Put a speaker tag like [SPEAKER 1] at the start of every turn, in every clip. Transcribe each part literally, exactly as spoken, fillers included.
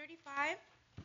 [SPEAKER 1] thirty-five.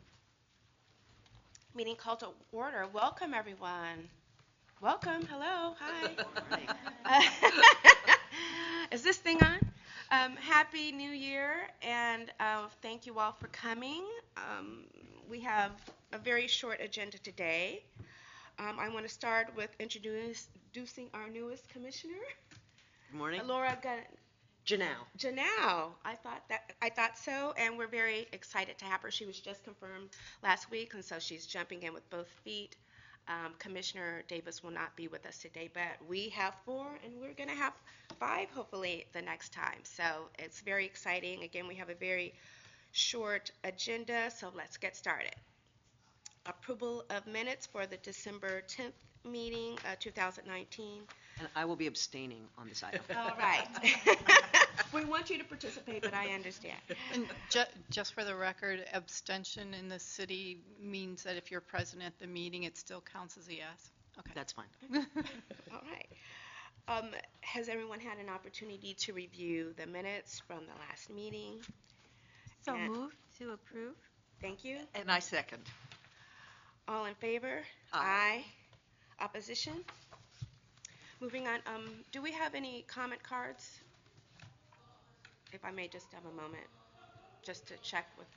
[SPEAKER 1] Meeting called to order. Welcome, everyone. Welcome. Hello. Hi. Uh, is this thing on? Um, Happy New Year, and uh, thank you all for coming. Um, we have a very short agenda today. Um, I want to start with introduce, introducing our newest commissioner.
[SPEAKER 2] Good morning.
[SPEAKER 1] Laura Gun-
[SPEAKER 2] Janelle.
[SPEAKER 1] Janelle, I thought that I thought so, and we're very excited to have her. She was just confirmed last week, and so she's jumping in with both feet. Um, Commissioner Davis will not be with us today, but we have four, and we're going to have five hopefully the next time. So it's very exciting. Again, we have a very short agenda, so let's get started. Approval of minutes for the December tenth meeting, uh, two thousand nineteen.
[SPEAKER 2] And I will be abstaining on this item.
[SPEAKER 1] All right. We want you to participate, but I understand.
[SPEAKER 3] And ju- just for the record, abstention in the city means that if you're present at the meeting, it still counts as a yes. Okay.
[SPEAKER 2] That's fine.
[SPEAKER 1] All right. Um, has everyone had an opportunity to review the minutes from the last meeting?
[SPEAKER 4] So
[SPEAKER 1] And-
[SPEAKER 4] move to approve.
[SPEAKER 1] Thank you.
[SPEAKER 5] And I second.
[SPEAKER 1] All in favor?
[SPEAKER 2] Aye.
[SPEAKER 1] Aye. Opposition? Moving on, um, do we have any comment cards? If I may just have a moment, just to check with.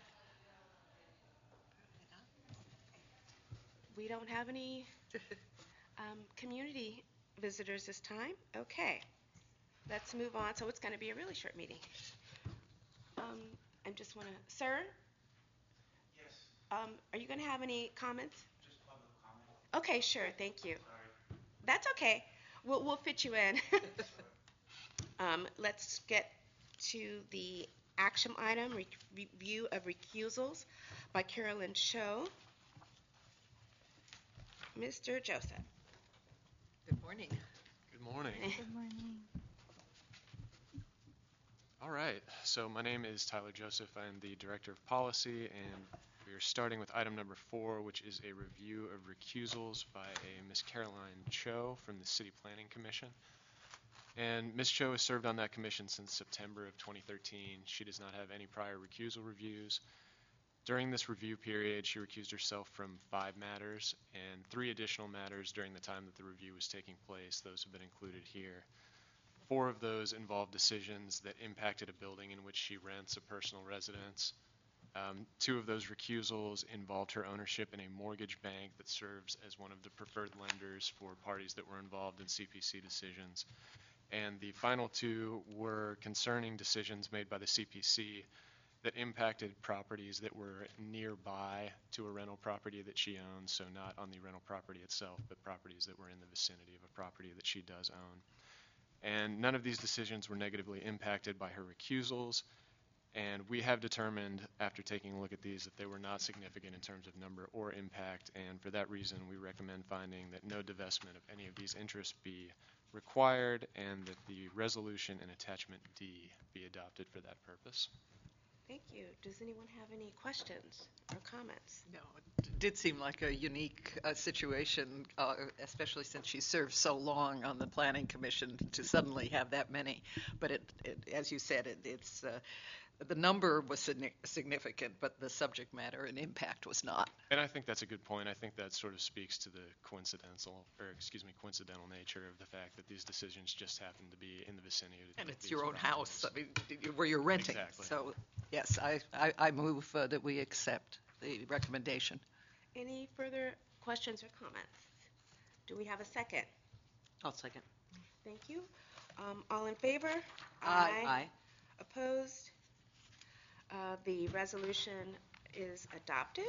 [SPEAKER 1] We don't have any um, community visitors this time. Okay. Let's move on. So it's going to be a really short meeting. Um, I just want to, sir?
[SPEAKER 6] Yes,
[SPEAKER 1] Um, are you going to have any comments?
[SPEAKER 6] just public comment.
[SPEAKER 1] Okay, sure. Thank you.
[SPEAKER 6] Sorry.
[SPEAKER 1] That's okay. We'll, we'll fit you in. um, let's get to the action item, re- review of recusals by Carolyn Cho. Mister Joseph.
[SPEAKER 5] Good morning.
[SPEAKER 6] Good morning.
[SPEAKER 4] Good morning.
[SPEAKER 6] All right, so my name is Tyler Joseph. I am the Director of Policy, and we are starting with item number four, which is a review of recusals by a Miss Caroline Cho from the City Planning Commission. And Miz Cho has served on that commission since September of twenty thirteen. She does not have any prior recusal reviews. During this review period, she recused herself from five matters and three additional matters during the time that the review was taking place. Those have been included here. Four of those involved decisions that impacted a building in which she rents a personal residence. Um, two of those recusals involved her ownership in a mortgage bank that serves as one of the preferred lenders for parties that were involved in C P C decisions. And the final two were concerning decisions made by the C P C that impacted properties that were nearby to a rental property that she owns, so not on the rental property itself, but properties that were in the vicinity of a property that she does own. And none of these decisions were negatively impacted by her recusals, and we have determined, after taking a look at these, that they were not significant in terms of number or impact, and for that reason, we recommend finding that no divestment of any of these interests be required, and that the resolution in attachment D be adopted for that purpose.
[SPEAKER 1] Thank you. Does anyone have any questions or comments?
[SPEAKER 5] No, it did seem like a unique uh, situation, uh, especially since she served so long on the Planning Commission to suddenly have that many. But it, it as you said, it, it's uh, the number was signi- significant, but the subject matter and impact was not.
[SPEAKER 6] And I think that's a good point. I think that sort of speaks to the coincidental, or excuse me, coincidental nature of the fact that these decisions just happen to be in the vicinity of
[SPEAKER 5] And it's
[SPEAKER 6] these
[SPEAKER 5] your own
[SPEAKER 6] properties.
[SPEAKER 5] house, I mean, where you're renting.
[SPEAKER 6] Exactly.
[SPEAKER 5] So, yes, I, I, I move uh, that we accept the recommendation.
[SPEAKER 1] Any further questions or comments? Do we have a second?
[SPEAKER 2] I'll second.
[SPEAKER 1] Thank you. Um, all in favor?
[SPEAKER 5] Aye.
[SPEAKER 2] Aye.
[SPEAKER 1] Opposed? Uh, the resolution is adopted.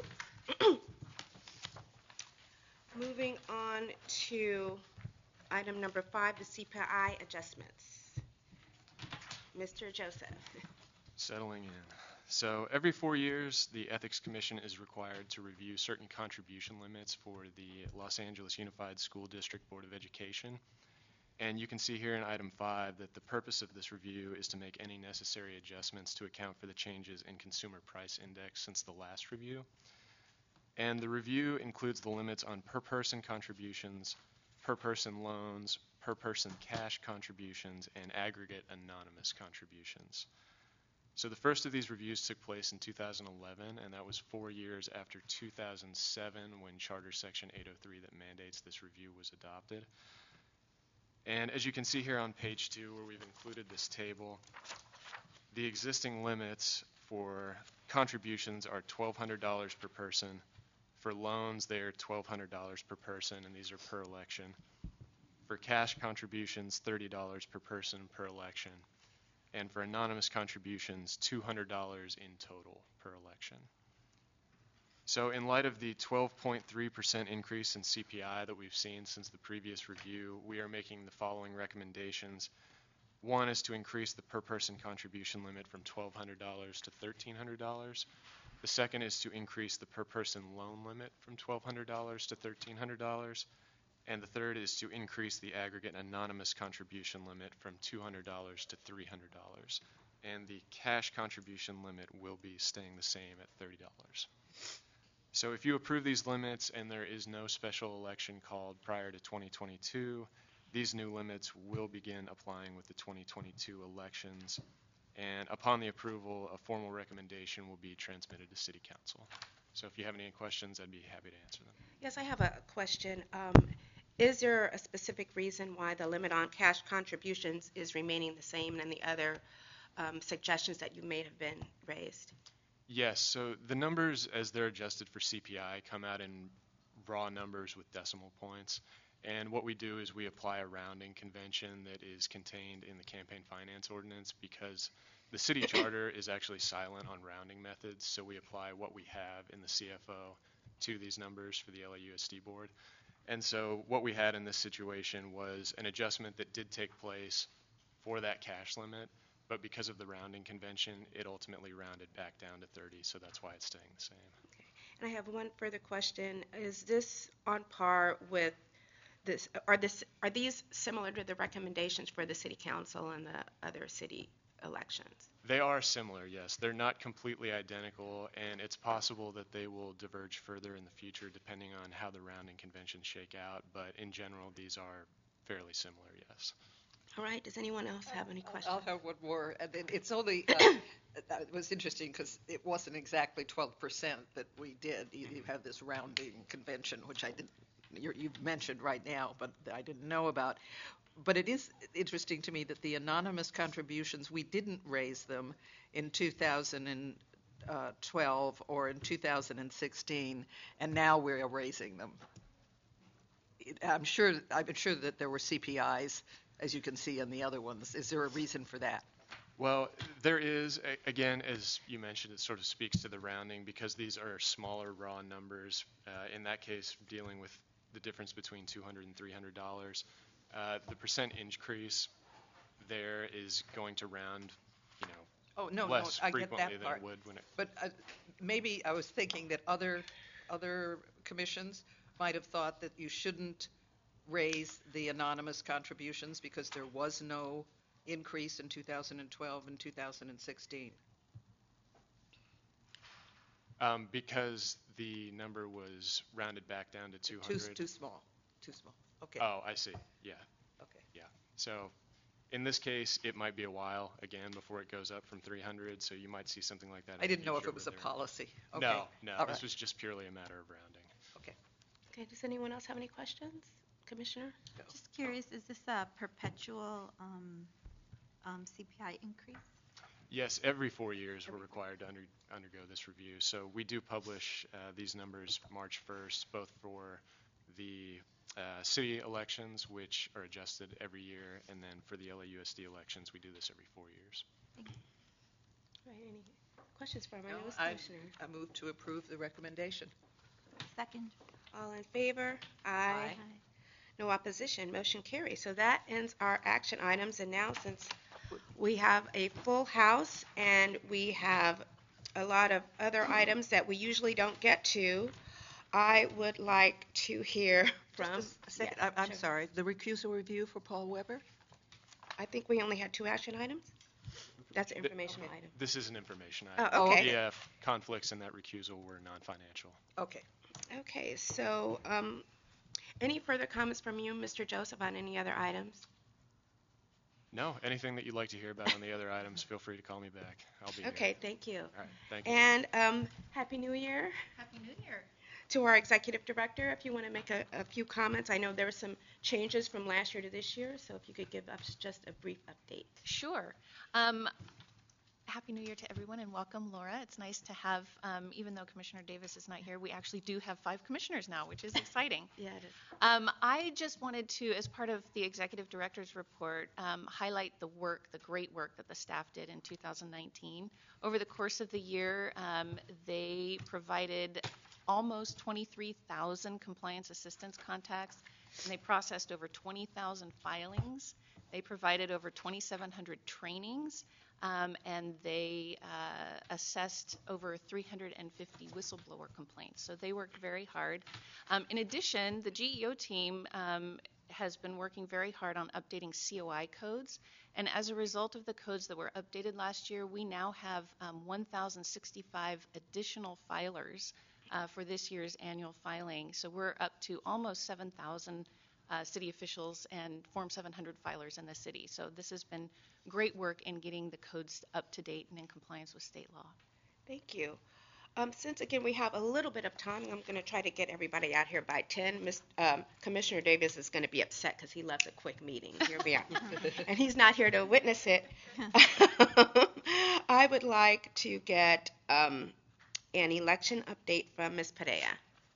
[SPEAKER 1] Moving on to item number five, the C P I adjustments. Mister Joseph.
[SPEAKER 6] Settling in. So every four years, the Ethics Commission is required to review certain contribution limits for the Los Angeles Unified School District Board of Education. And you can see here in item five that the purpose of this review is to make any necessary adjustments to account for the changes in consumer price index since the last review. And the review includes the limits on per person contributions, per person loans, per person cash contributions, and aggregate anonymous contributions. So the first of these reviews took place in two thousand eleven, and that was four years after two thousand seven, when Charter Section eight oh three that mandates this review was adopted. And as you can see here on page two, where we've included this table, the existing limits for contributions are twelve hundred dollars per person. For loans, they're twelve hundred dollars per person, and these are per election. For cash contributions, thirty dollars per person per election. And for anonymous contributions, two hundred dollars in total per election. So in light of the twelve point three percent increase in C P I that we've seen since the previous review, we are making the following recommendations. One is to increase the per person contribution limit from twelve hundred dollars to thirteen hundred dollars. The second is to increase the per person loan limit from twelve hundred dollars to thirteen hundred dollars. And the third is to increase the aggregate anonymous contribution limit from two hundred dollars to three hundred dollars. And the cash contribution limit will be staying the same at thirty dollars. So if you approve these limits and there is no special election called prior to twenty twenty-two, these new limits will begin applying with the twenty twenty-two elections. And upon the approval, a formal recommendation will be transmitted to City Council. So if you have any questions, I'd be happy to answer them.
[SPEAKER 1] Yes, I have a question. Um, is there a specific reason why the limit on cash contributions is remaining the same and the other um, suggestions that you may have been raised?
[SPEAKER 6] Yes, so the numbers as they're adjusted for C P I come out in raw numbers with decimal points. And what we do is we apply a rounding convention that is contained in the campaign finance ordinance, because the city charter is actually silent on rounding methods. So we apply what we have in the C F O to these numbers for the L A U S D board. And so what we had in this situation was an adjustment that did take place for that cash limit, but because of the rounding convention, it ultimately rounded back down to thirty, so that's why it's staying the same.
[SPEAKER 1] Okay. And I have one further question. Is this on par with this, are this, are these similar to the recommendations for the city council and the other city elections?
[SPEAKER 6] They are similar, yes. They're not completely identical, and it's possible that they will diverge further in the future depending on how the rounding conventions shake out, but in general, these are fairly similar, yes.
[SPEAKER 1] All right, does anyone else have any questions?
[SPEAKER 5] I'll have one more. And it- It's only, uh, it was interesting because it wasn't exactly twelve percent that we did. You you have this rounding convention, which I didn't, you're- you've mentioned right now, but I didn't know about. But it is interesting to me that the anonymous contributions, we didn't raise them in two thousand twelve or in two thousand sixteen, and now we're raising them. It- I'm sure, I'm sure that there were C P Is, as you can see in the other ones. Is there a reason for that?
[SPEAKER 6] Well, there is, a- again, as you mentioned, it sort of speaks to the rounding because these are smaller raw numbers. Uh, in that case, dealing with the difference between two hundred dollars and three hundred dollars. Uh, the percent increase there is going to round, you know,
[SPEAKER 5] Oh, no, no,
[SPEAKER 6] less
[SPEAKER 5] I get
[SPEAKER 6] frequently
[SPEAKER 5] that
[SPEAKER 6] than
[SPEAKER 5] part.
[SPEAKER 6] it would when it.
[SPEAKER 5] But uh, maybe I was thinking that other, other commissions might have thought that you shouldn't raise the anonymous contributions because there was no increase in two thousand twelve and two thousand sixteen.
[SPEAKER 6] Um, because the number was rounded back down to two
[SPEAKER 5] Too,
[SPEAKER 6] hundred.
[SPEAKER 5] too small, too small. Okay,
[SPEAKER 6] Oh, I see. Yeah,
[SPEAKER 5] okay.
[SPEAKER 6] yeah. So in this case, it might be a while, again, before it goes up from three hundred, so you might see something like that. in
[SPEAKER 5] I
[SPEAKER 6] the
[SPEAKER 5] didn't know if
[SPEAKER 6] future
[SPEAKER 5] it was a
[SPEAKER 6] where there-
[SPEAKER 5] policy. Okay.
[SPEAKER 6] No, no,
[SPEAKER 5] All
[SPEAKER 6] this
[SPEAKER 5] right.
[SPEAKER 6] was just purely a matter of rounding.
[SPEAKER 5] Okay.
[SPEAKER 1] Okay, does anyone else have any questions? Commissioner?
[SPEAKER 4] Just curious, is this a perpetual um, um, C P I increase?
[SPEAKER 6] Yes, every four years we're required to under, undergo this review. So we do publish uh, these numbers March first, both for the uh, city elections, which are adjusted every year, and then for the L A U S D elections, we do this every four years.
[SPEAKER 1] All right, any questions for my
[SPEAKER 5] No,
[SPEAKER 1] newest
[SPEAKER 5] I,
[SPEAKER 1] commissioner?
[SPEAKER 5] I move to approve the recommendation.
[SPEAKER 4] Second.
[SPEAKER 1] All in favor? Aye.
[SPEAKER 5] Aye.
[SPEAKER 1] No opposition, motion carries. So that ends our action items, and now since we have a full house and we have a lot of other items that we usually don't get to, I would like to hear from.
[SPEAKER 5] Just a second,
[SPEAKER 1] Yeah,
[SPEAKER 5] I'm, I'm
[SPEAKER 1] sure.
[SPEAKER 5] sorry, the recusal review for Paul Weber?
[SPEAKER 1] I think we only had two action items? That's an
[SPEAKER 6] The-
[SPEAKER 1] informational item.
[SPEAKER 6] This is an information
[SPEAKER 1] Oh,
[SPEAKER 6] item.
[SPEAKER 1] okay.
[SPEAKER 6] The uh, conflicts in that recusal were non-financial.
[SPEAKER 5] Okay.
[SPEAKER 1] Okay, so um, any further comments from you, Mister Joseph, on any other items?
[SPEAKER 6] No, anything that you'd like to hear about on the other items, feel free to call me back. I'll be here.
[SPEAKER 1] Okay, thank you.
[SPEAKER 6] All right, thank you.
[SPEAKER 1] And um, Happy New Year
[SPEAKER 3] Happy New Year.
[SPEAKER 1] to our executive director. If you want to make a, a few comments, I know there were some changes from last year to this year, so if you could give us just a brief update.
[SPEAKER 7] Sure. Um, Happy New Year to everyone and welcome, Laura. It's nice to have, um, even though Commissioner Davis is not here, we actually do have five commissioners now, which is exciting.
[SPEAKER 1] Yeah, it is.
[SPEAKER 7] Um, I just wanted to, as part of the executive director's report, um, highlight the work, the great work that the staff did in two thousand nineteen. Over the course of the year, um, they provided almost twenty-three thousand compliance assistance contacts, and they processed over twenty thousand filings. They provided over twenty-seven hundred trainings, um, and they uh, assessed over three hundred fifty whistleblower complaints. So they worked very hard. Um, in addition, the G E O team um, has been working very hard on updating C O I codes. And as a result of the codes that were updated last year, we now have um, one thousand sixty-five additional filers uh, for this year's annual filing. So we're up to almost seven thousand uh, city officials and Form seven hundred filers in the city. So this has been great work in getting the codes up to date and in compliance with state law.
[SPEAKER 1] Thank you. Um, since, again, we have a little bit of time, I'm going to try to get everybody out here by ten. Miz Um, Commissioner Davis is going to be upset because he loves a quick meeting. Here we are. And he's not here to witness it. I would like to get um, an election update from Miz Perea.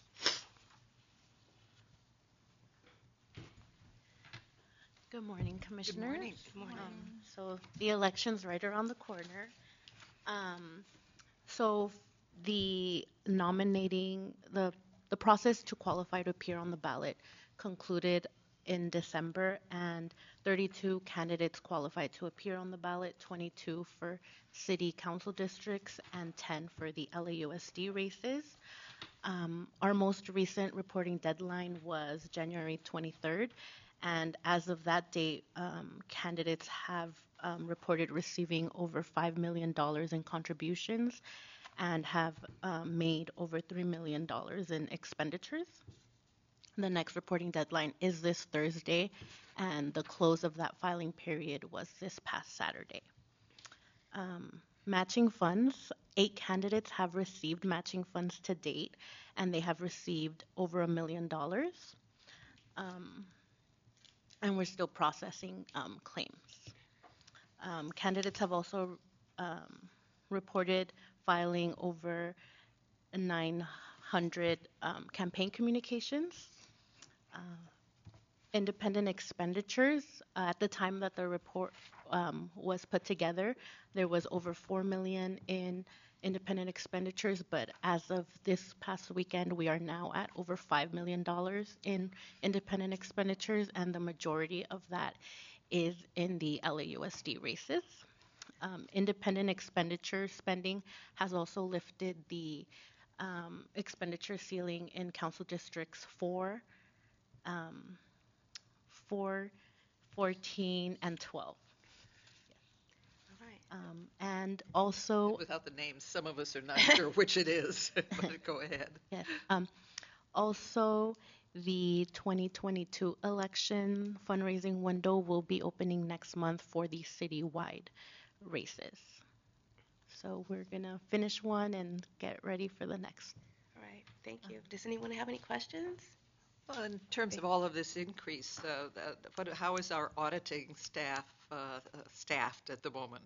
[SPEAKER 8] Good morning, Commissioners.
[SPEAKER 5] morning.
[SPEAKER 1] Good morning.
[SPEAKER 8] Um, so the election's right around the corner. Um, so the nominating, the, the process to qualify to appear on the ballot concluded in December, and thirty-two candidates qualified to appear on the ballot, twenty-two for city council districts, and ten for the L A U S D races. Um, our most recent reporting deadline was January twenty-third, and as of that date, um, candidates have um, reported receiving over five million dollars in contributions and have um, made over three million dollars in expenditures. The next reporting deadline is this Thursday, and the close of that filing period was this past Saturday. Um, matching funds, eight candidates have received matching funds to date, and they have received over a million dollars. Um, and we're still processing um, claims. Um, candidates have also um, reported filing over nine hundred um, campaign communications. Uh, independent expenditures, uh, at the time that the report um, was put together, there was over four million in independent expenditures, but as of this past weekend, we are now at over five million dollars in independent expenditures, and the majority of that is in the L A U S D races. Um, independent expenditure spending has also lifted the um, expenditure ceiling in council districts four, um, four, fourteen, and twelve.
[SPEAKER 1] All right.
[SPEAKER 8] Um, and also,
[SPEAKER 5] Without the names, some of us are not sure which it is. But go ahead.
[SPEAKER 8] yes, um, also the twenty twenty-two election fundraising window will be opening next month for the citywide races. So we're gonna finish one and get ready for the next.
[SPEAKER 1] All right. Thank you. Does anyone have any questions?
[SPEAKER 5] Well, in terms of all of this increase, uh, that- what, how is our auditing staff uh, uh, staffed at the moment?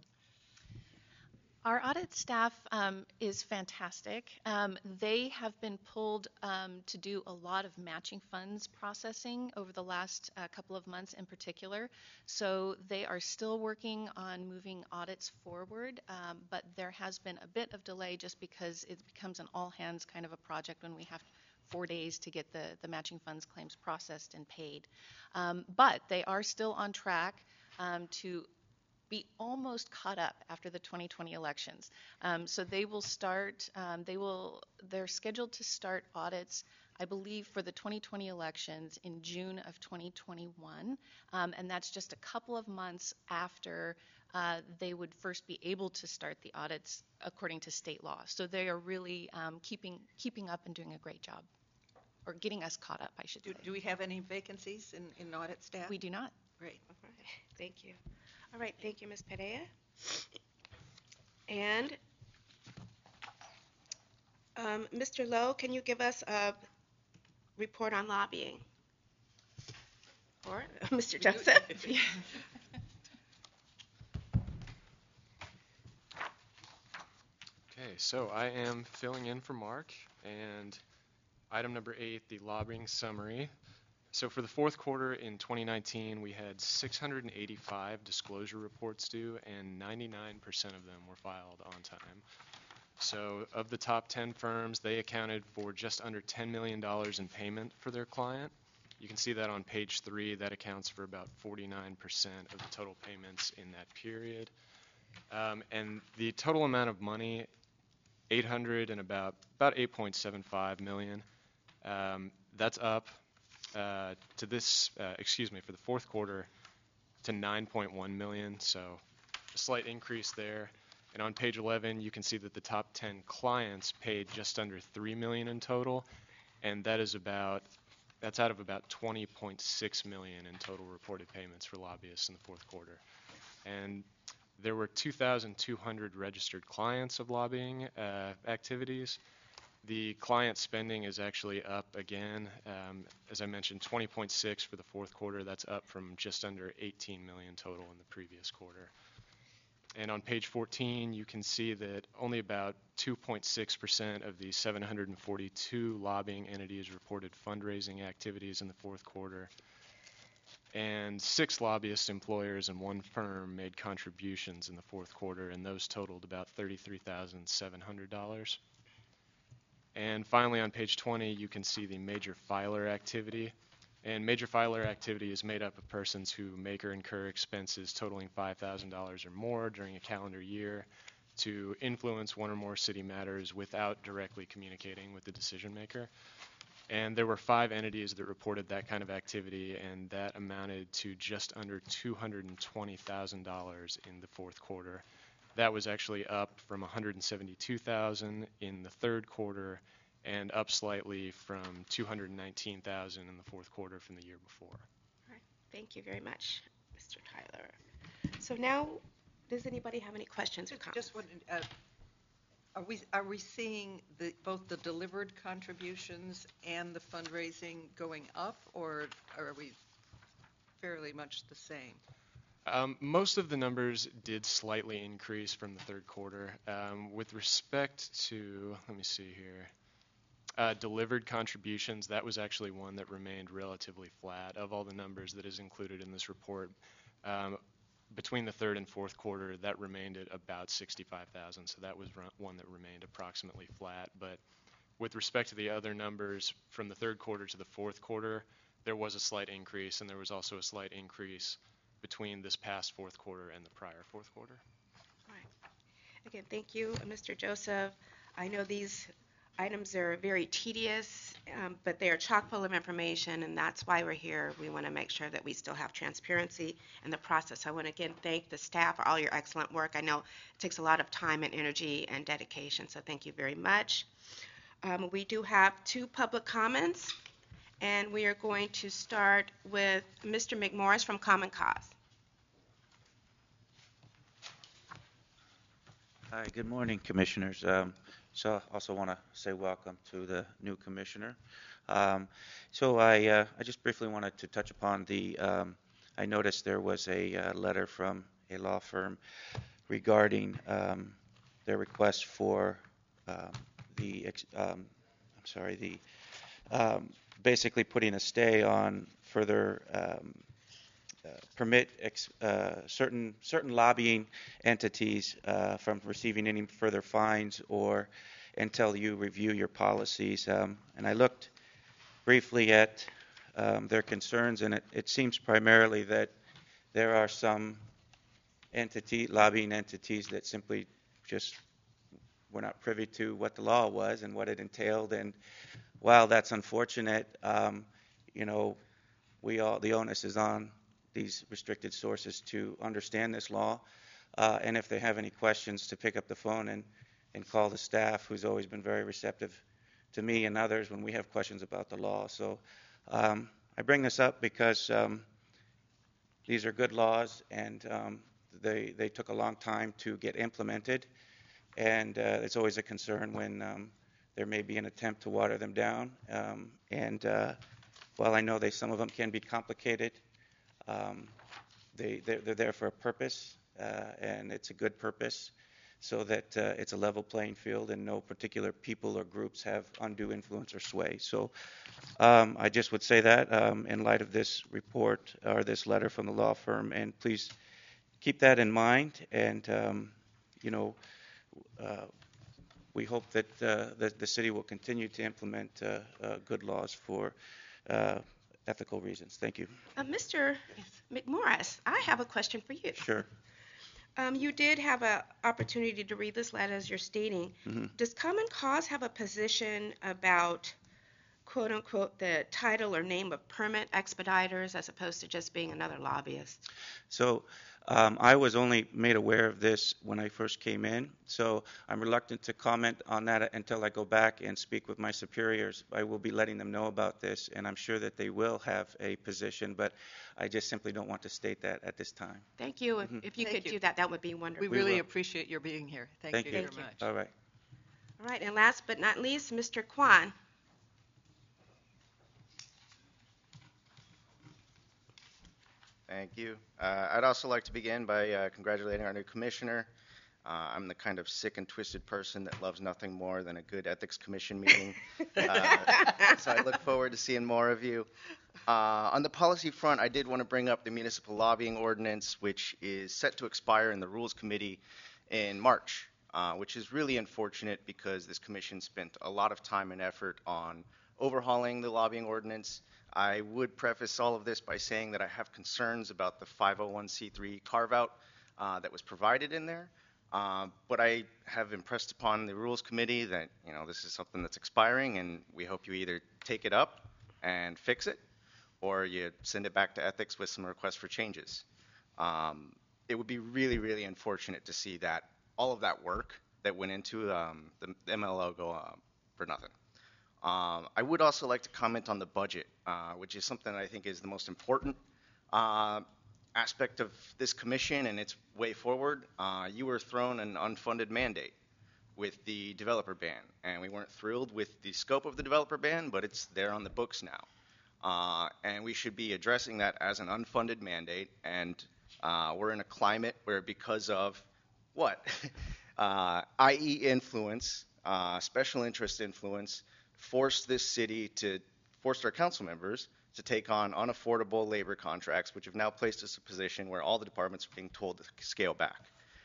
[SPEAKER 7] Our audit staff um, is fantastic. Um, they have been pulled um, to do a lot of matching funds processing over the last uh, couple of months in particular. So they are still working on moving audits forward, um, but there has been a bit of delay just because it becomes an all-hands kind of a project when we have four days to get the, the matching funds claims processed and paid. Um, but they are still on track um, to be almost caught up after the twenty twenty elections. Um, so they will start, um, they will, they're scheduled to start audits, I believe, for the twenty twenty elections in June of twenty twenty-one. Um, and that's just a couple of months after uh, they would first be able to start the audits according to state law. So they are really um, keeping, keeping up and doing a great job, or getting us caught up, I should
[SPEAKER 5] Do,
[SPEAKER 7] say.
[SPEAKER 5] do we have any vacancies in, in audit staff?
[SPEAKER 7] We do not.
[SPEAKER 5] Great.
[SPEAKER 1] All right. Thank you. All right, thank you, Miz Perea. And um, Mister Lowe, can you give us a report on lobbying? Or Mister Joseph?
[SPEAKER 6] Okay, so I am filling in for Mark, and item number eight, the lobbying summary. So for the fourth quarter in twenty nineteen, we had six hundred eighty-five disclosure reports due, and ninety-nine percent of them were filed on time. So of the top ten firms, they accounted for just under ten million dollars in payment for their client. You can see that on page three. That accounts for about forty-nine percent of the total payments in that period. Um, and the total amount of money, eight hundred and about about eight point seven five million. Um, that's up uh, to this, uh, excuse me, for the fourth quarter to nine point one million. So a slight increase there. And on page eleven, you can see that the top ten clients paid just under three million in total, and that is about that's out of about twenty point six million in total reported payments for lobbyists in the fourth quarter. And there were two thousand two hundred registered clients of lobbying uh, activities. The client spending is actually up again. Um, as I mentioned, twenty point six for the fourth quarter. That's up from just under eighteen million total in the previous quarter. And on page fourteen, you can see that only about two point six percent of the seven hundred forty-two lobbying entities reported fundraising activities in the fourth quarter. And six lobbyist employers and one firm made contributions in the fourth quarter, and those totaled about thirty-three thousand seven hundred dollars. And finally, on page twenty, you can see the major filer activity. And major filer activity is made up of persons who make or incur expenses totaling five thousand dollars or more during a calendar year to influence one or more city matters without directly communicating with the decision maker. And there were five entities that reported that kind of activity, and that amounted to just under two hundred twenty thousand dollars in the fourth quarter. That was actually up from one hundred seventy-two thousand dollars in the third quarter, and up slightly from two hundred nineteen thousand dollars in the fourth quarter from the year before.
[SPEAKER 1] All right, thank you very much, Mister Tyler. So now, does anybody have any questions or comments?
[SPEAKER 5] Just one, uh, are we are we seeing the, both the delivered contributions and the fundraising going up, or are we fairly much the same?
[SPEAKER 6] Um, most of the numbers did slightly increase from the third quarter. Um, with respect to, let me see here, uh, delivered contributions, that was actually one that remained relatively flat. Of all the numbers that is included in this report, um, between the third and fourth quarter, that remained at about sixty-five thousand, so that was one that remained approximately flat. But with respect to the other numbers, from the third quarter to the fourth quarter, there was a slight increase, and there was also a slight increase between this past fourth quarter and the prior fourth quarter.
[SPEAKER 1] All right. Again, thank you, Mister Joseph. I know these items are very tedious, um, but they are chock full of information, and that's why we're here. We want to make sure that we still have transparency in the process. I want to again thank the staff for all your excellent work. I know it takes a lot of time and energy and dedication, so thank you very much. Um, we do have two public comments, and we are going to start with Mister McMorris from Common Cause.
[SPEAKER 9] Hi, good morning, Commissioners. Um, so I also want to say welcome to the new Commissioner. Um, so I, uh, I just briefly wanted to touch upon the, um, I noticed there was a uh, letter from a law firm regarding um, their request for um, the, ex- um, I'm sorry, the, um, basically putting a stay on further um, uh, permit ex- uh, certain certain lobbying entities uh, from receiving any further fines or until you review your policies. Um, and I looked briefly at um, their concerns, and it, it seems primarily that there are some entity lobbying entities that simply just were not privy to what the law was and what it entailed. And while that's unfortunate, um, you know, we all the onus is on these restricted sources to understand this law, uh, and if they have any questions, to pick up the phone and, and call the staff, who's always been very receptive to me and others when we have questions about the law. So um, I bring this up because um, these are good laws, and um, they, they took a long time to get implemented, and uh, it's always a concern when um, there may be an attempt to water them down. Um, and uh, while I know they, some of them can be complicated, um, they, they're, they're there for a purpose, uh, and it's a good purpose, so that uh, it's a level playing field and no particular people or groups have undue influence or sway. So um, I just would say that um, in light of this report or this letter from the law firm, and please keep that in mind. And um, you know, uh, we hope that uh, the, the city will continue to implement uh, uh, good laws for uh, ethical reasons. Thank you.
[SPEAKER 1] Uh, Mister McMorris, I have a question for you.
[SPEAKER 9] Sure.
[SPEAKER 1] Um, you did have an opportunity to read this letter, as you're stating.
[SPEAKER 9] Mm-hmm.
[SPEAKER 1] Does Common Cause have a position about, quote unquote, the title or name of permit expediters as opposed to just being another lobbyist?
[SPEAKER 9] So um, I was only made aware of this when I first came in, so I'm reluctant to comment on that until I go back and speak with my superiors. I will be letting them know about this, and I'm sure that they will have a position, but I just simply don't want to state that at this time.
[SPEAKER 1] Thank you. If,
[SPEAKER 9] Mhm.
[SPEAKER 1] if you
[SPEAKER 5] Thank
[SPEAKER 1] could
[SPEAKER 5] you.
[SPEAKER 1] do that, that would be wonderful.
[SPEAKER 5] We
[SPEAKER 9] We
[SPEAKER 5] really
[SPEAKER 9] will.
[SPEAKER 5] appreciate your being here. Thank,
[SPEAKER 9] Thank
[SPEAKER 5] you
[SPEAKER 9] you.
[SPEAKER 5] very much.
[SPEAKER 9] All right.
[SPEAKER 1] All right, and last but not least, Mister Kwan.
[SPEAKER 10] Thank you. Uh, I'd also like to begin by uh, congratulating our new commissioner. Uh, I'm the kind of sick and twisted person that loves nothing more than a good ethics commission meeting. Uh, so I look forward to seeing more of you. Uh, on the policy front, I did want to bring up the municipal lobbying ordinance, which is set to expire in the Rules Committee in March, uh, which is really unfortunate because this commission spent a lot of time and effort on overhauling the lobbying ordinance. I would preface all of this by saying that I have concerns about the five oh one c three carve-out uh, that was provided in there. Uh, but I have impressed upon the Rules Committee that, you know, this is something that's expiring, and we hope you either take it up and fix it, or you send it back to ethics with some requests for changes. Um, it would be really, really unfortunate to see that all of that work that went into um, the, the M L O go uh, for nothing. Um, I would also like to comment on the budget, uh, which is something that I think is the most important uh, aspect of this commission and its way forward. Uh, you were thrown an unfunded mandate with the developer ban, and we weren't thrilled with the scope of the developer ban, but it's there on the books now. Uh, and we should be addressing that as an unfunded mandate, and uh, we're in a climate where, because of what? uh, I E influence, uh, special interest influence, forced this city to, forced our council members to take on unaffordable labor contracts, which have now placed us in a position where all the departments are being told to scale back.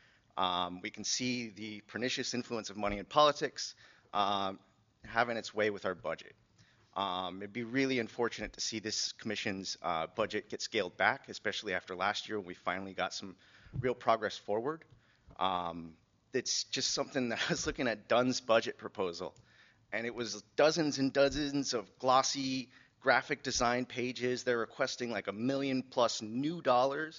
[SPEAKER 10] Um, we can see the pernicious influence of money in politics um, having its way with our budget. Um, it'd be really unfortunate to see this commission's uh, budget get scaled back, especially after last year when we finally got some real progress forward. Um, it's just something that I was looking at Dunn's budget proposal, and it was dozens and dozens of glossy graphic design pages. They're requesting like a million plus new dollars.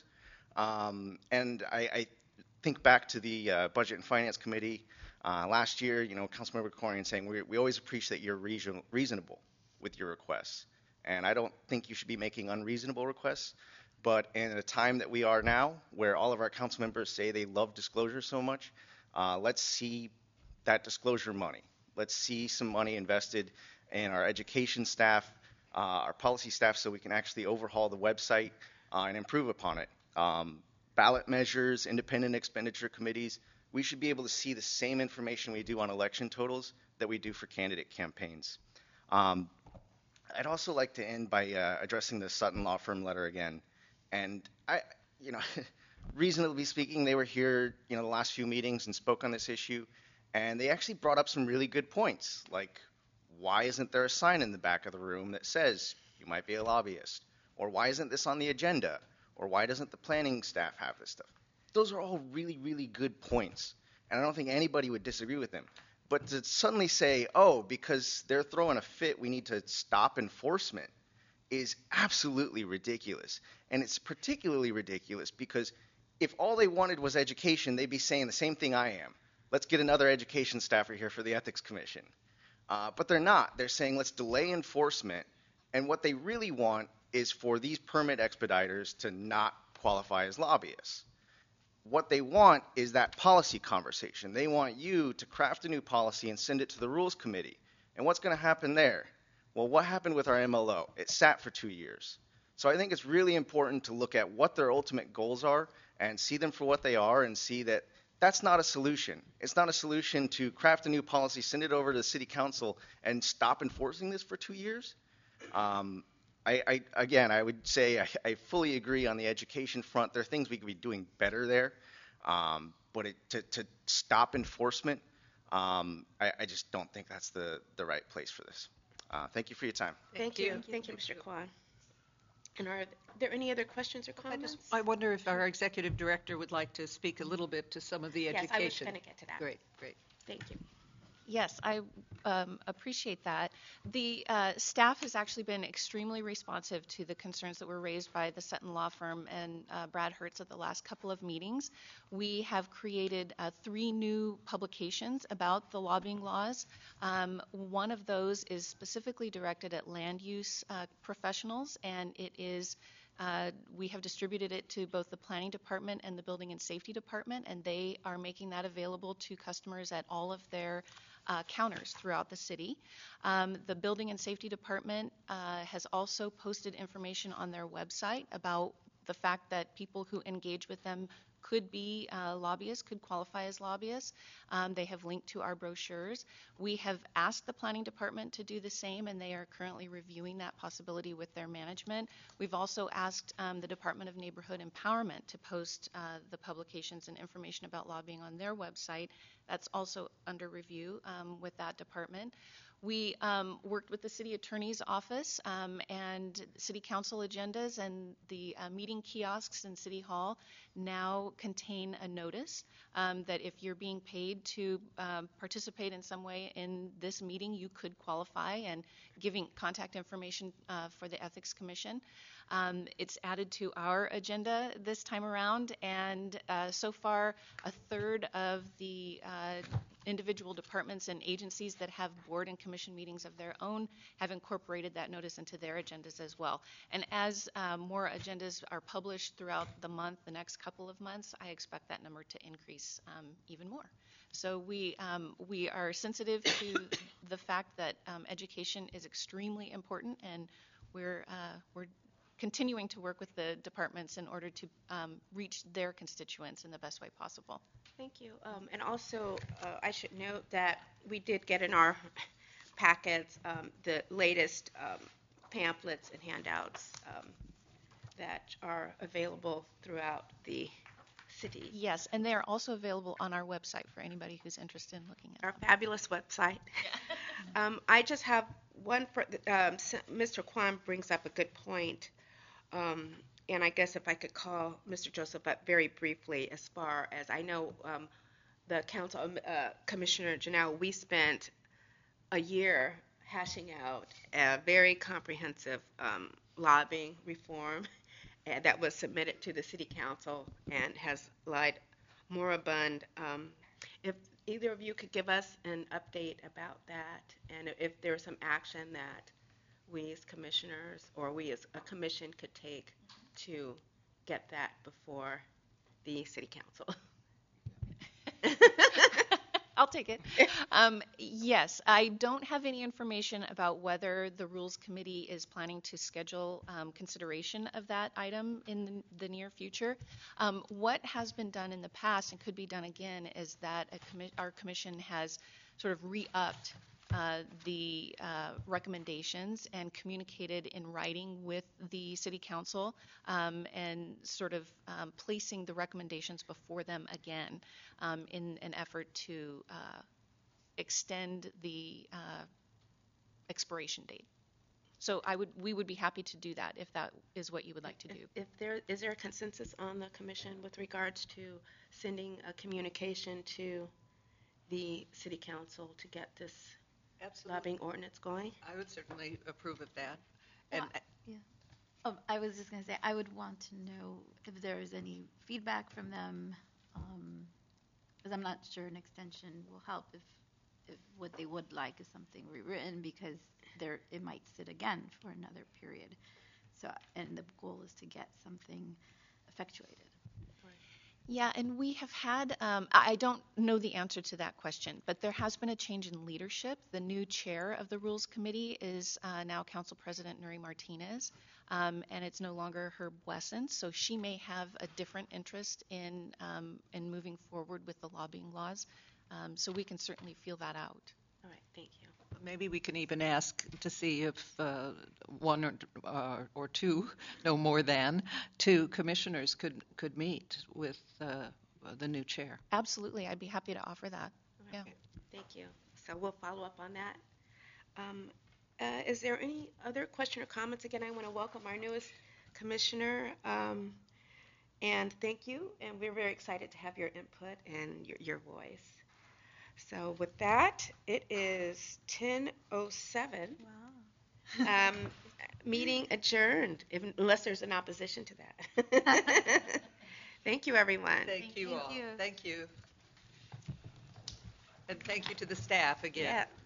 [SPEAKER 10] Um, and I, I think back to the uh, Budget and Finance Committee uh, last year, you know, Councilmember Corian saying, we, we always appreciate that you're reason, reasonable with your requests. And I don't think you should be making unreasonable requests. But in a time that we are now, where all of our council members say they love disclosure so much, uh, let's see that disclosure money. Let's see some money invested in our education staff, uh, our policy staff, so we can actually overhaul the website uh, and improve upon it. Um, ballot measures, independent expenditure committees, we should be able to see the same information we do on election totals that we do for candidate campaigns. Um, I'd also like to end by uh, addressing the Sutton Law Firm letter again. And I, you know, reasonably speaking, they were here, you know, the last few meetings and spoke on this issue. And they actually brought up some really good points, like why isn't there a sign in the back of the room that says you might be a lobbyist? Or why isn't this on the agenda? Or why doesn't the planning staff have this stuff? Those are all really, really good points. And I don't think anybody would disagree with them. But to suddenly say, oh, because they're throwing a fit, we need to stop enforcement is absolutely ridiculous. And it's particularly ridiculous because if all they wanted was education, they'd be saying the same thing I am. Let's get another education staffer here for the Ethics Commission. Uh, but they're not. They're saying let's delay enforcement. And what they really want is for these permit expediters to not qualify as lobbyists. what they want is that policy conversation. They want you to craft a new policy and send it to the Rules Committee. And what's going to happen there? Well, what happened with our M L O? It sat for two years. So I think it's really important to look at what their ultimate goals are and see them for what they are and see that that's not a solution. It's not a solution to craft a new policy, send it over to the city council, and stop enforcing this for two years. Um, I, I, again, I would say I, I fully agree on the education front. There are things we could be doing better there, um, but it, to, to stop enforcement, um, I, I just don't think that's the, the right place for this. Uh, thank you for your time.
[SPEAKER 1] Thank you. Thank you, Mister Kwan. And are there any other questions or
[SPEAKER 5] I
[SPEAKER 1] comments?
[SPEAKER 5] just, I wonder if our executive director would like to speak a little bit to some of the
[SPEAKER 1] Yes,
[SPEAKER 5] education.
[SPEAKER 1] I was going to get to that.
[SPEAKER 5] Great, great.
[SPEAKER 1] Thank you.
[SPEAKER 7] Yes, I um, appreciate that. The uh, staff has actually been extremely responsive to the concerns that were raised by the Sutton Law Firm and uh, Brad Hertz at the last couple of meetings. We have created uh, three new publications about the lobbying laws. Um, one of those is specifically directed at land use uh, professionals, and it is Uh, we have distributed it to both the Planning Department and the Building and Safety Department, and they are making that available to customers at all of their uh, counters throughout the city. Um, the Building and Safety Department uh, has also posted information on their website about the fact that people who engage with them could be uh, lobbyists, could qualify as lobbyists. Um, they have linked to our brochures. We have asked the Planning Department to do the same, and they are currently reviewing that possibility with their management. We've also asked um, the Department of Neighborhood Empowerment to post uh, the publications and information about lobbying on their website. That's also under review um, with that department. We um, worked with the city attorney's office um, and city council agendas, and the uh, meeting kiosks in City Hall now contain a notice um, that if you're being paid to um, participate in some way in this meeting, you could qualify, and giving contact information uh, for the Ethics Commission. Um, it's added to our agenda this time around, and uh, so far a third of the uh, individual departments and agencies that have board and commission meetings of their own have incorporated that notice into their agendas as well. And as uh, more agendas are published throughout the month, the next couple of months, I expect that number to increase um, even more. So we um, we are sensitive to the fact that um, education is extremely important, and we're uh, we're continuing to work with the departments in order to um, reach their constituents in the best way possible.
[SPEAKER 1] Thank you. Um, and also, uh, I should note that we did get in our packets um, the latest um, pamphlets and handouts um, that are available throughout the city.
[SPEAKER 7] Yes, and they are also available on our website for anybody who's interested in looking at
[SPEAKER 1] Our
[SPEAKER 7] them.
[SPEAKER 1] fabulous website. um, I just have one for um, Mister Kwan brings up a good point. Um, and I guess if I could call Mister Joseph up very briefly, as far as I know, um, the council, uh, Commissioner Janelle, we spent a year hashing out a very comprehensive um, lobbying reform uh, that was submitted to the City Council and has lied moribund. Um, if either of you could give us an update about that, and if there's some action that we as commissioners or we as a commission could take to get that before the City Council.
[SPEAKER 7] I'll take it. Um, yes, I don't have any information about whether the Rules Committee is planning to schedule um, consideration of that item in the, the near future. Um, what has been done in the past and could be done again is that a commi- our commission has sort of re-upped uh, the uh, recommendations and communicated in writing with the City Council um, and sort of um, placing the recommendations before them again um, in an effort to uh, extend the uh, expiration date. So I would, we would be happy to do that if that is what you would like to do.
[SPEAKER 1] If, if there is there a consensus on the commission with regards to sending a communication to the City Council to get this
[SPEAKER 5] Absolutely.
[SPEAKER 1] lobbying ordinance going?
[SPEAKER 5] I would certainly approve of that. And
[SPEAKER 4] Well, yeah. Oh, I was just going to say, I would want to know if there is any feedback from them, because I'm not sure an extension will help if, if what they would like is something rewritten, because there it might sit again for another period. So, and the goal is to get something effectuated.
[SPEAKER 7] Yeah, and we have had, um, I I don't know the answer to that question, but there has been a change in leadership. The new chair of the Rules Committee is uh, now Council President Nuri Martinez, um, and it's no longer Herb Wesson, so she may have a different interest in, um, in moving forward with the lobbying laws. Um, so we can certainly feel that out.
[SPEAKER 1] All right, thank you.
[SPEAKER 5] Maybe we can even ask to see if uh, one or, uh, or two, no more than, two commissioners could, could meet with uh, the new chair.
[SPEAKER 7] Absolutely, I'd be happy to offer that.
[SPEAKER 1] All right, thank you. So we'll follow up on that. Um, uh, is there any other question or comments? Again, I want to welcome our newest commissioner, um, and thank you. And we're very excited to have your input and your, your voice. So with that, it is ten oh seven.
[SPEAKER 4] Wow.
[SPEAKER 1] Um, meeting adjourned, if, unless there's an opposition to that. Thank you, everyone.
[SPEAKER 5] Thank you
[SPEAKER 4] Thank
[SPEAKER 5] all.
[SPEAKER 4] you.
[SPEAKER 5] Thank you. And thank you to the staff again.
[SPEAKER 1] Yeah.